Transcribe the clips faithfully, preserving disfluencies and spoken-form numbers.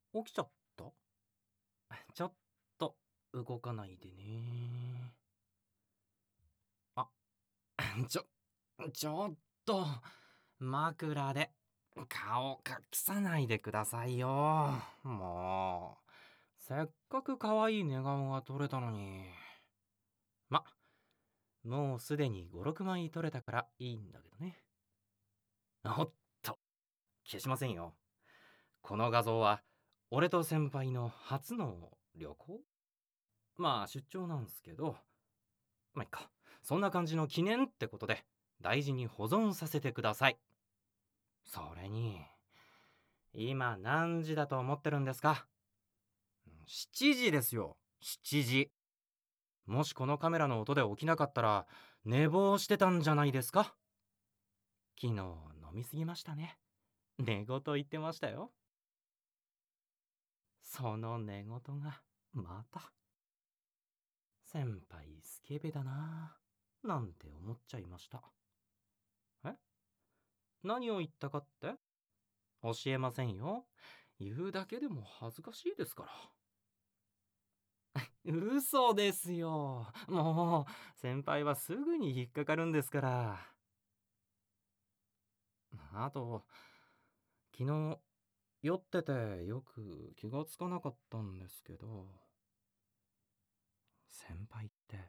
起きちゃった？ちょっと動かないでね。あ、ちょ、ちょっと、枕で顔隠さないでくださいよ。もう、せっかく可愛い寝顔が撮れたのに。ま、もうすでにご、ろくまい撮れたからいいんだけどね。おっと、消しませんよ。この画像は、俺と先輩の初の旅行？まあ出張なんすけど、まあいっか。そんな感じの記念ってことで、大事に保存させてください。それに、今何時だと思ってるんですか？しちじですよ。しちじ。もしこのカメラの音で起きなかったら、寝坊してたんじゃないですか？昨日飲みすぎましたね。寝言言ってましたよ。その寝言が、また。先輩スケベだなぁ、なんて思っちゃいました。え？何を言ったかって？教えませんよ。言うだけでも恥ずかしいですから。嘘ですよ。もう、先輩はすぐに引っかかるんですから。あと、昨日、酔っててよく気がつかなかったんですけど、先輩って、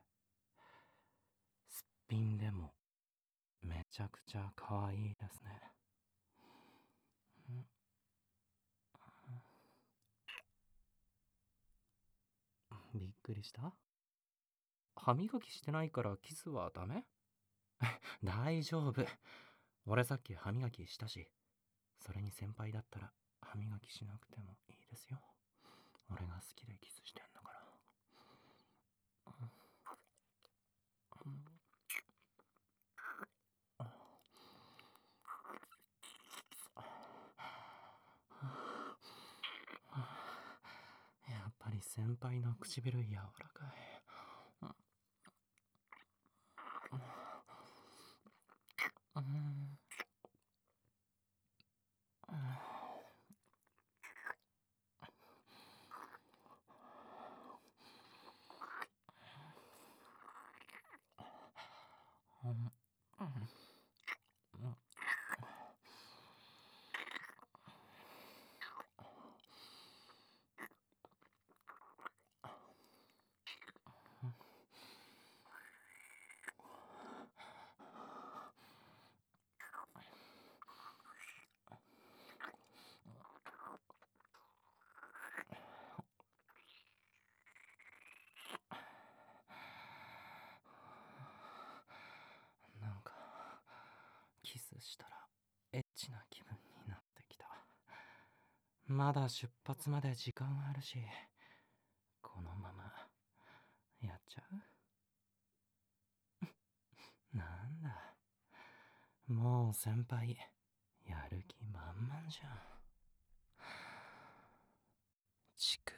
すっぴんでもめちゃくちゃ可愛いですね。びっくりした？歯磨きしてないからキスはダメ？大丈夫。俺さっき歯磨きしたし、それに先輩だったら歯磨きしなくてもいいですよ。俺が好きでキスしてんだから。やっぱり先輩の唇柔らかい。うんなんかキスしたらエッチな気分になってきた。まだ出発まで時間あるし、このままやっちゃう？なんだ、もう先輩やる気満々じゃん。乳首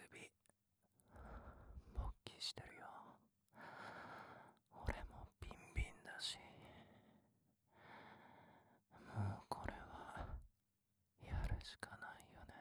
勃起してるよ。俺もビンビンだし、もうこれはやるしかないよね。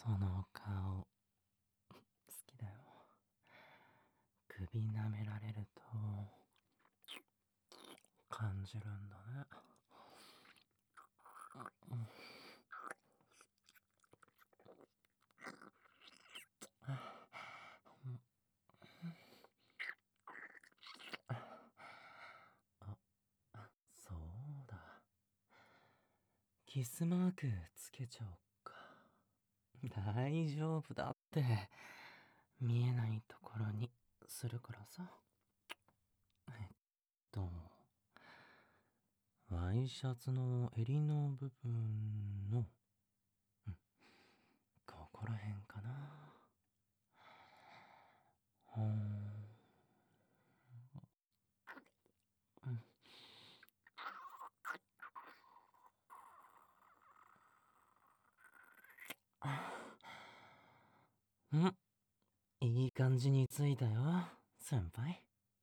その顔好きだよ。首舐められると感じるんだね。あ、そうだ。キスマークつけちゃおっか。大丈夫だって。見えないところにするからさ。えっと、ワイシャツの襟の部分の、うん、ここら辺かな。ほーん。うん。んいい感じについたよ、先輩。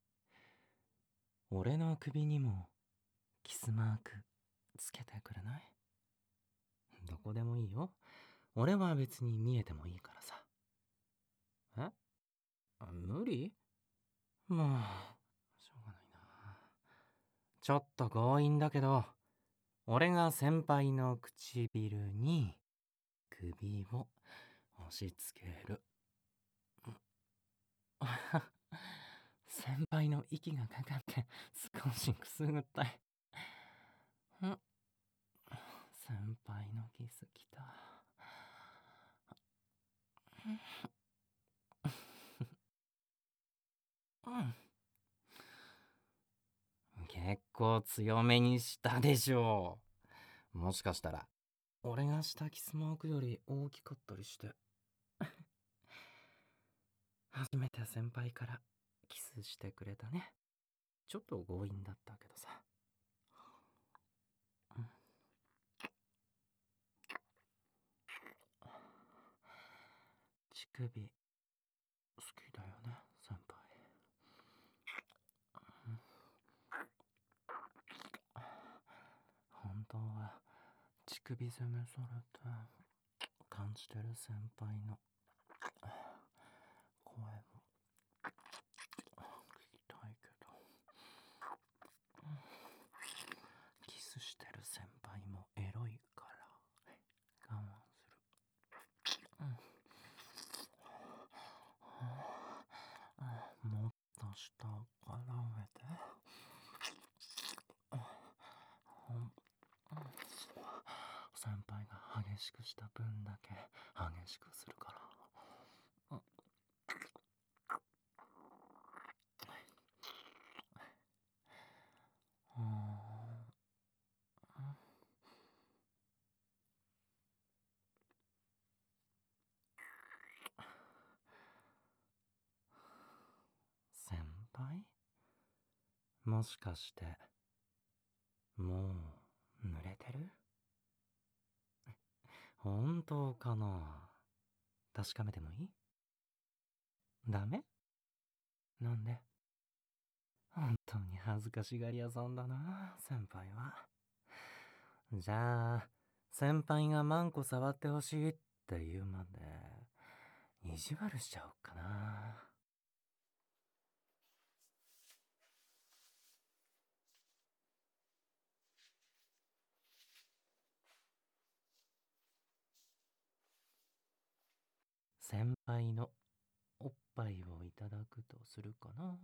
俺の首にもキスマークつけてくれない？どこでもいいよ。俺は別に見えてもいいからさ。え？あ、無理？もう、しょうがないな。ちょっと強引だけど、俺が先輩の唇に首を押し付ける。先輩の息がかかって少しくすぐったい。ん先輩のキスきた。うん結構強めにしたでしょう。もしかしたら俺がしたキスマークより大きかったりして。初めて先輩からキスしてくれたね。ちょっと強引だったけどさ。乳首好きだよね、先輩。本当は乳首攻めされて感じてる先輩の声も聞きたいけど、キスしてる先輩もエロいから我慢する。うんもっと下から上で先輩が激しくした分だけ激しくするから。先輩？もしかしてもう濡れてる？本当かな？確かめてもいい？ダメ？なんで？本当に恥ずかしがり屋さんだな、先輩は。じゃあ、先輩がマンコ触ってほしいって言うまで、意地悪しちゃおうかな。先輩のおっぱいをいただくとするかな。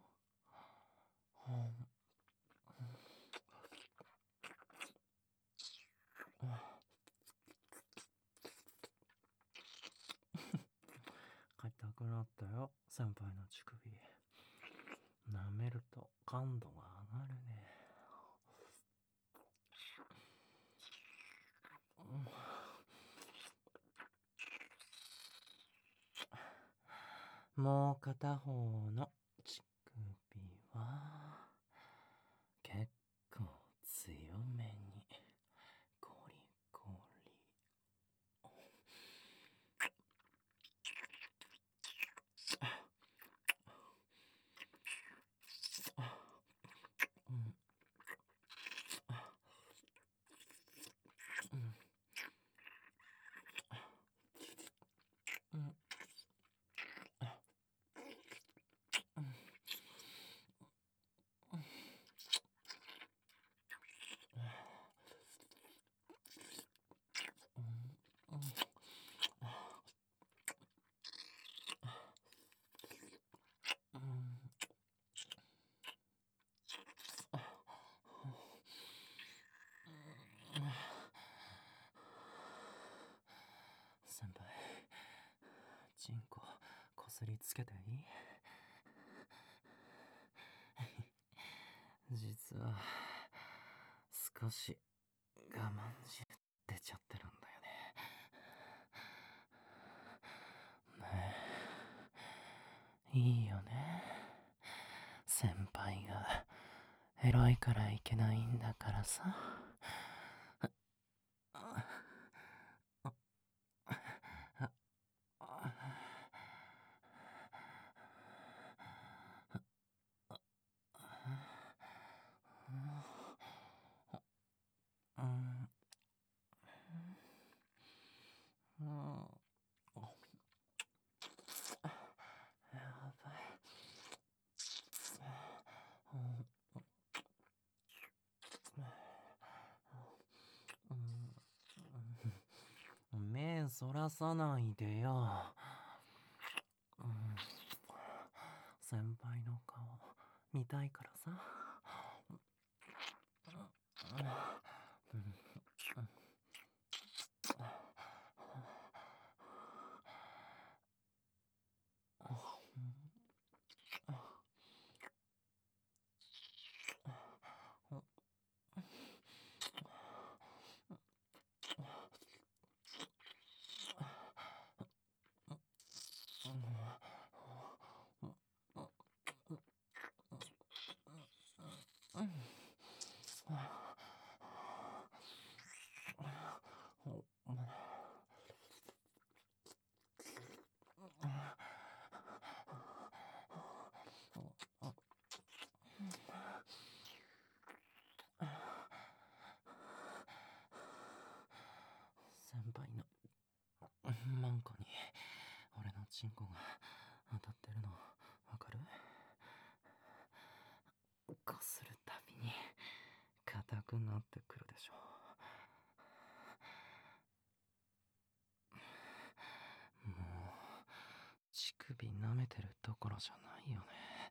硬くなったよ、先輩の乳首。舐めると感度が上がるね。もう片方の乳首は結構強めにゴリゴリ。 先輩、チンコこすりつけていい？実は少し我慢汁出ちゃってるんだよね。ねえ、いいよね。先輩がエロいからいけないんだからさ。目そらさないでよ。うん、先輩の顔見たいからさ。先輩のマンコに俺のチンコが当たってるのわかる？こするたびに硬くなってくるでしょ。もう乳首舐めてるどころじゃないよね。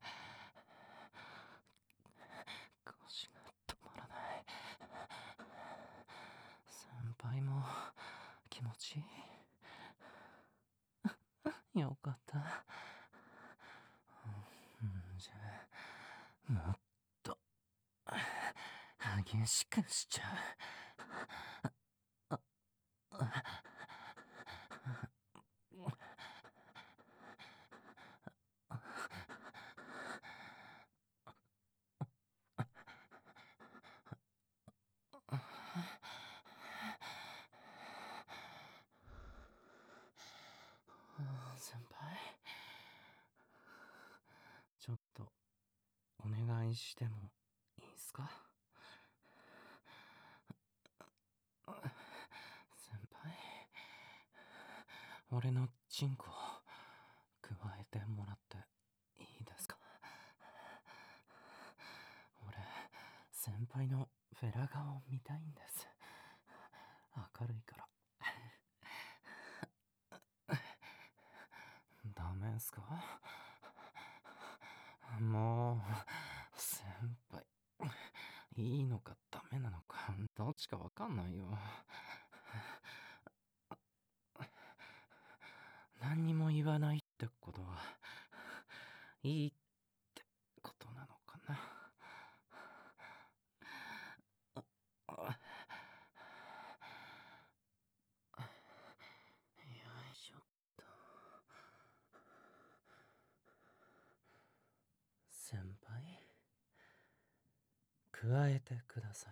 腰が止まらない。先輩も気持ちいい？よかった。うん、じゃあもっと激しくしちゃう。先輩、ちょっとお願いしてもいいっすか？先輩、俺のチンコ加えてもらっていいですか？俺先輩のフェラ顔見たいんです。明るいから。ダメっすか？もう先輩、いいのかダメなのかどっちかわかんないよ。何にも言わないってことはいいってことなのかな。よいしょっと。先輩、加えてください。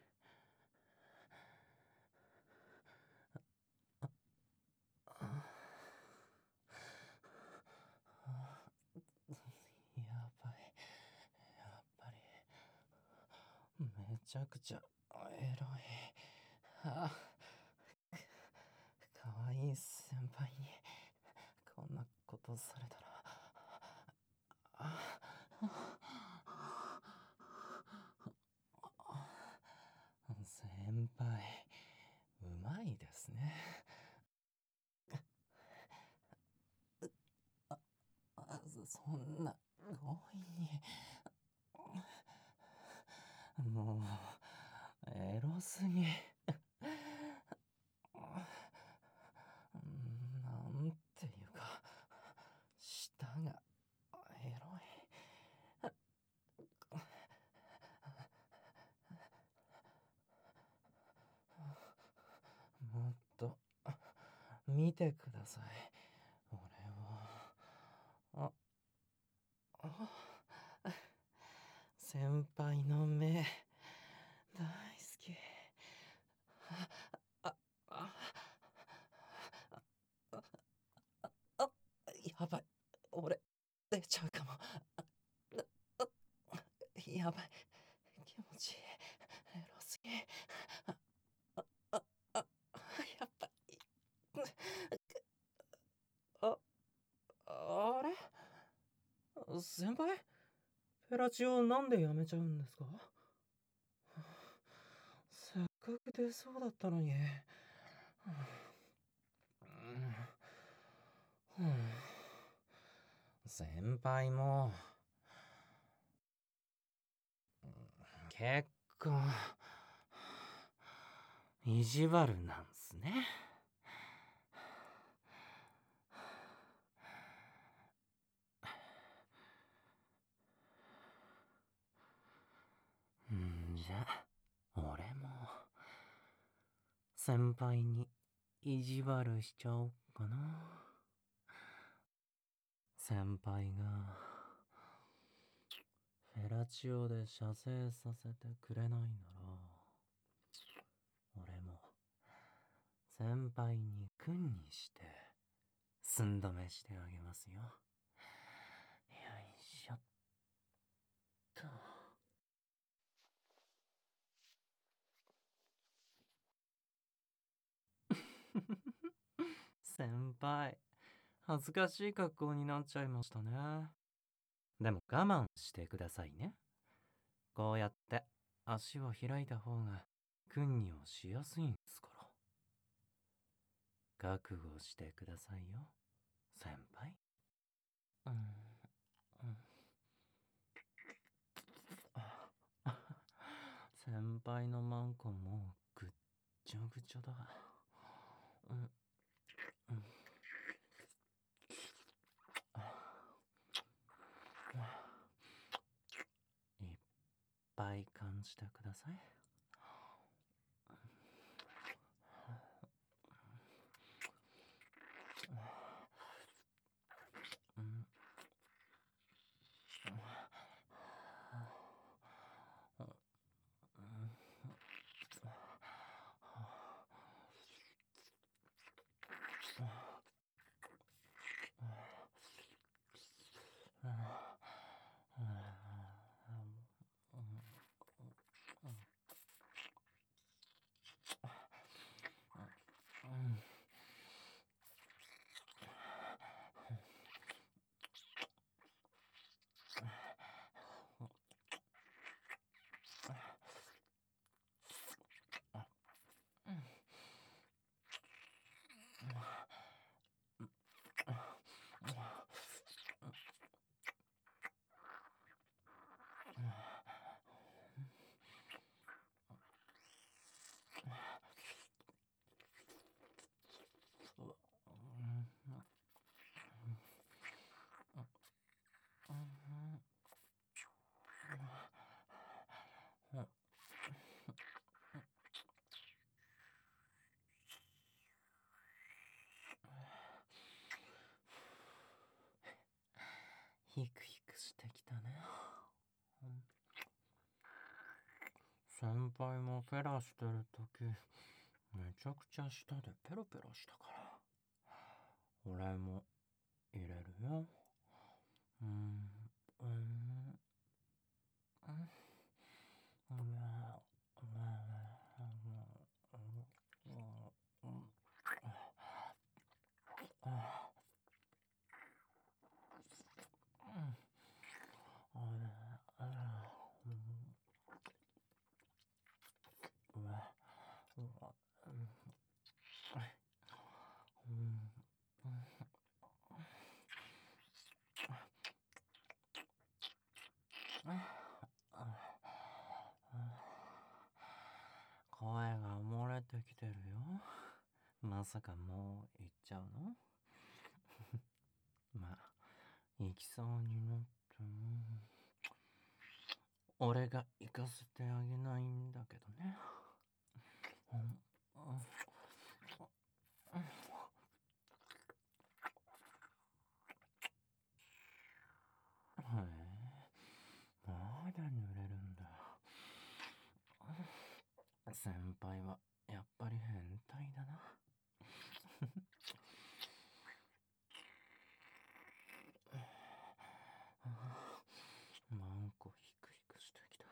やばい、やっぱりめちゃくちゃエロい。あ、かわいい先輩にそんな強引に。もうエロすぎ。なんていうか舌がエロい。もっと見てください、俺を。ああ先輩の目大好き。ああああやばい、俺出ちゃうかも。やばい、気持ちいい、エロすぎ。あああやばい。ああれ先輩、フェラチオなんでやめちゃうんですか？せっかく出そうだったのに。先輩も結構意地悪なんすね。んじゃ俺も先輩に意地悪しちゃおうかな。先輩がフェラチオで射精させてくれないなら、俺も先輩に君にして寸止めしてあげますよ。よいしょっと。先輩、恥ずかしい格好になっちゃいましたね。でも我慢してくださいね。こうやって足を開いた方が君にをしやすいんですから。覚悟してくださいよ、先輩。うん、うん、先輩のマンコもうぐっちょぐちょだ。うん、うん、いっぱい感じてください。うん、ヒクヒクしてきたね。先輩もフェラしてるときめちゃくちゃ舌でペロペロしたから、俺も入れるよ。うん、うん、うん、うん、 さかもう行っちゃうの？まあ、行きそうになっても、俺が行かせてあげないんだけどね。うんうんへえ、まだ濡れるんだ。先輩はやっぱり変態だな。マンコヒクヒクしてきた。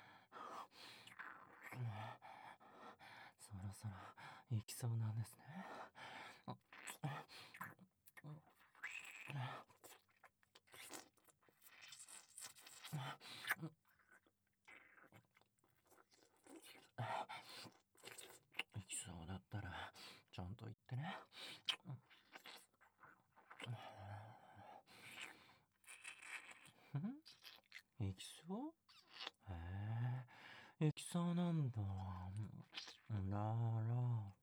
そろそろ行きそうなんですね。行きそうだったらちゃんと言ってね。ん？行きそう？へえ、行きそうなんだ。なら、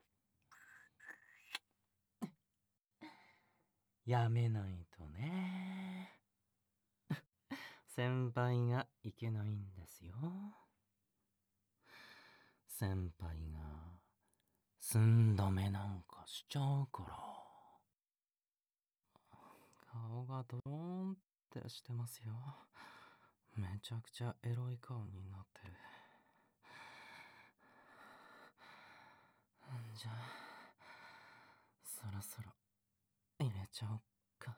やめないとね。先輩がいけないんですよ。先輩が寸止めなんかしちゃうから。顔がドーンってしてますよ。めちゃくちゃエロい顔になってる。じゃあ、そろそろ入れちゃおっか。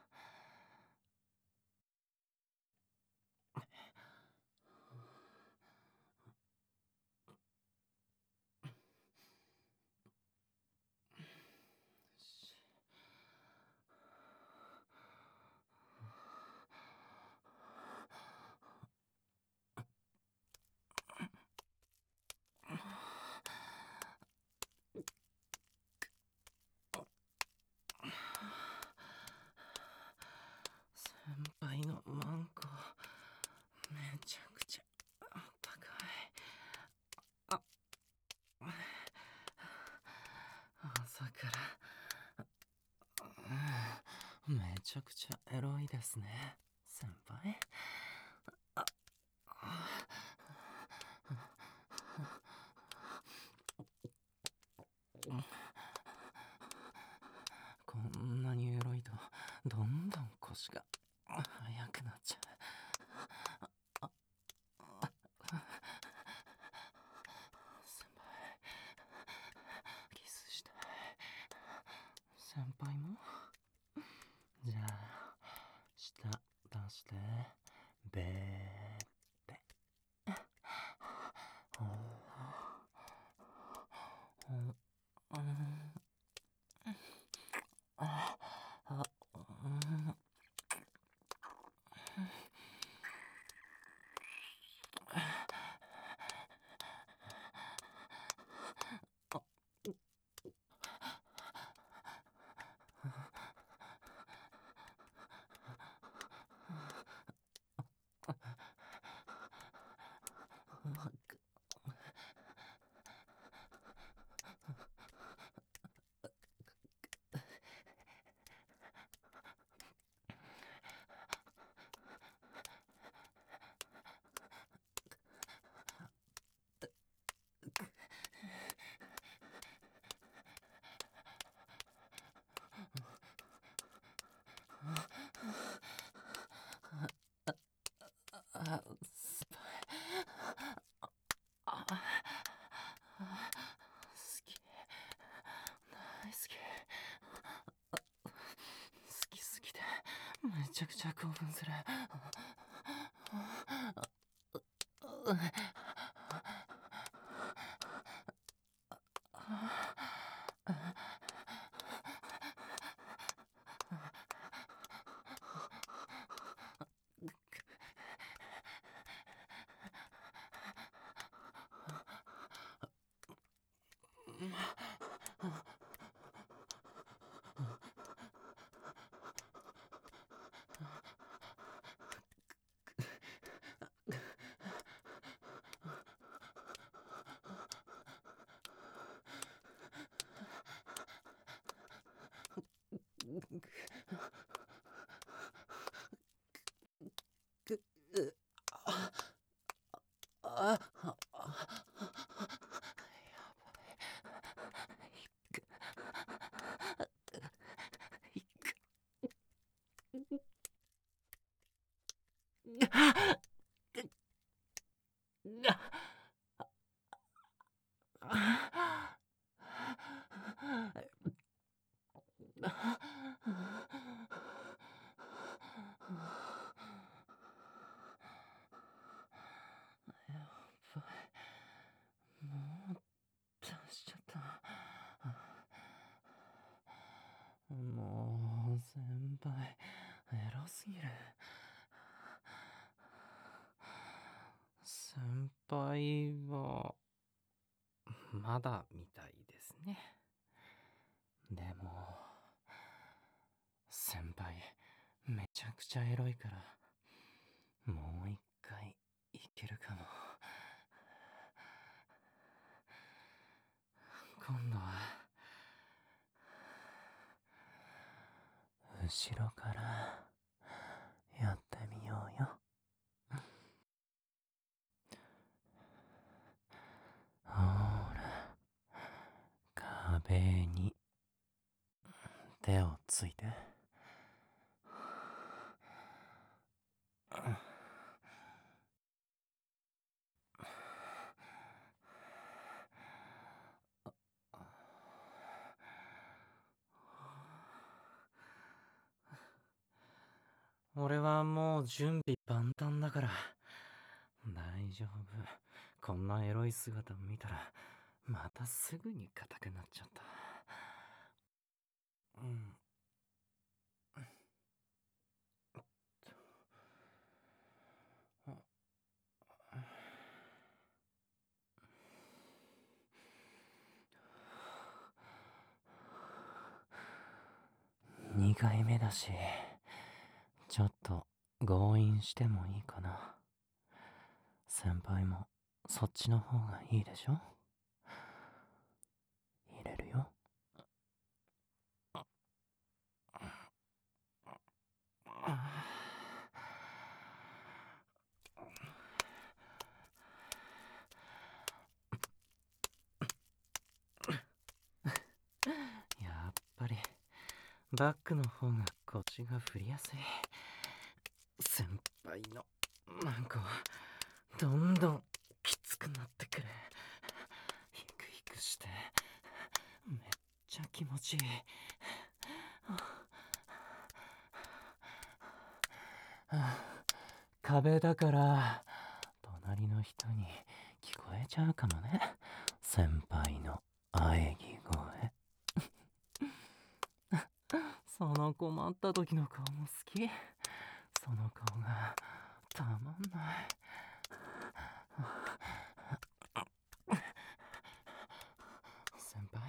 先輩のマンコ、めちゃくちゃあったかい。あ、朝からめちゃくちゃエロいですね、先輩。こんなにエロいとどんどん腰が速くなっちゃう。先輩、キスしたい。先輩も？じゃあ、舌出して、べーって。あ、スパイ。あ、好き。大好き。好きすぎて、めちゃくちゃ興奮する。 輩偉すぎる。先輩はまだみたいですね。でも先輩めちゃくちゃエロいからもう一回いけるかも。今度は後ろからやってみようよ。ほら、壁に手をついて。俺はもう準備万端だから大丈夫。こんなエロい姿を見たらまたすぐに硬くなっちゃった。うん。にかいめだしちょっと強引してもいいかな。先輩もそっちの方がいいでしょ。入れるよ。やっぱりバックの方が腰が振りやすい。先輩のマンコどんどんきつくなってくる。ヒクヒクしてめっちゃ気持ちいい。壁だから隣の人に聞こえちゃうかもね。先輩の喘ぎ声。その困った時の顔も好き。その顔がたまんない。先輩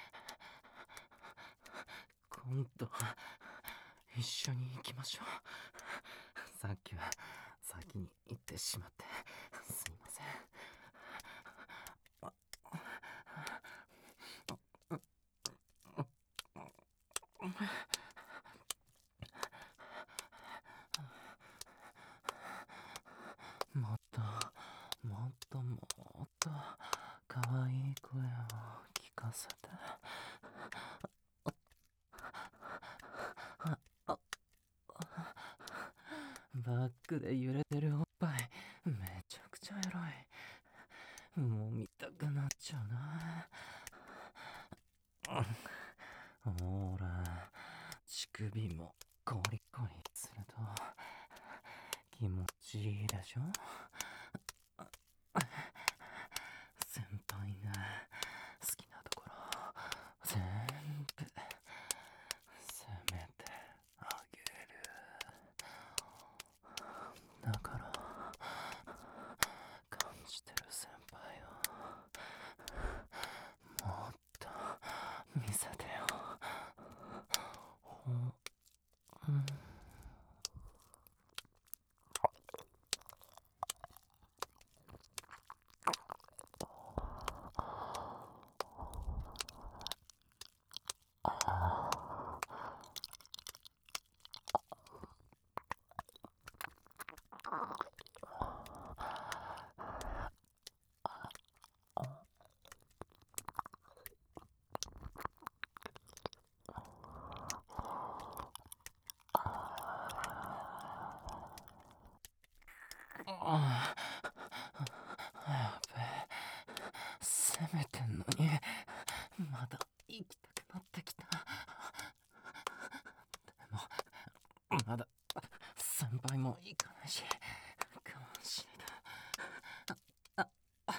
今度一緒に行きましょう。さっきは先に行ってしまってすいません。もっともっともっと可愛い声を聞かせて。バックで揺れてるおっぱいめちゃくちゃエロい。もう見たくなっちゃうな。ほら乳首もコリコリすると気持ちいいでしょ。先輩が好きなところ全部責めてあげる。だから感じてる先輩をもっと見せてよ。ほうんああやべえ攻めてんのにまだ行きたくなってきた。でもまだ先輩も行かないし我慢しないと。あ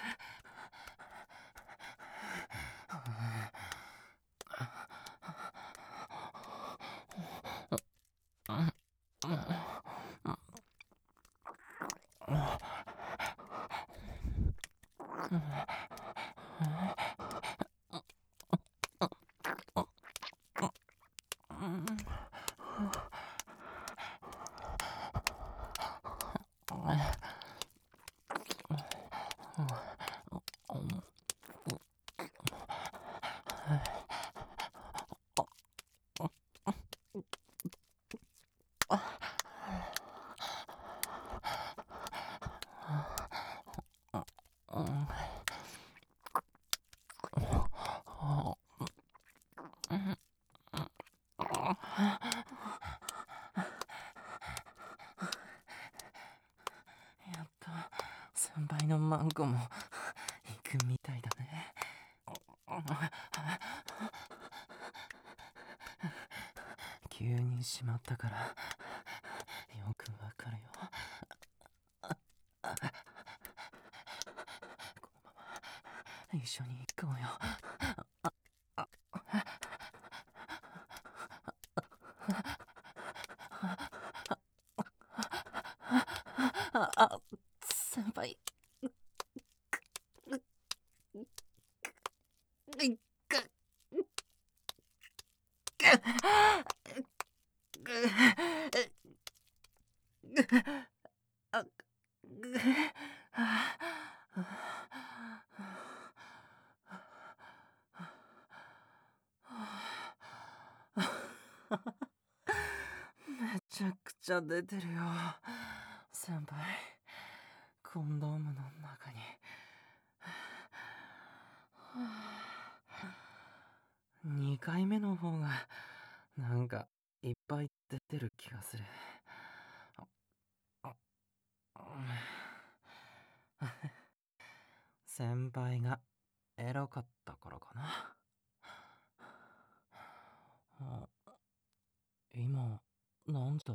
のマンコも行くみたいだね。急にしまったからよくわかるよ。このまま一緒に行こうよ。ああ、先輩。めちゃくちゃ出てるよ先輩。コンドームの中ににかいめの方がなんかいっぱい出てる気がする。先輩がエロかったからかな。今なんだ？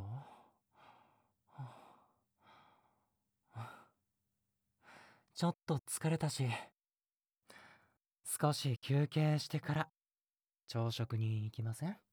ちょっと疲れたし少し休憩してから朝食に行きません？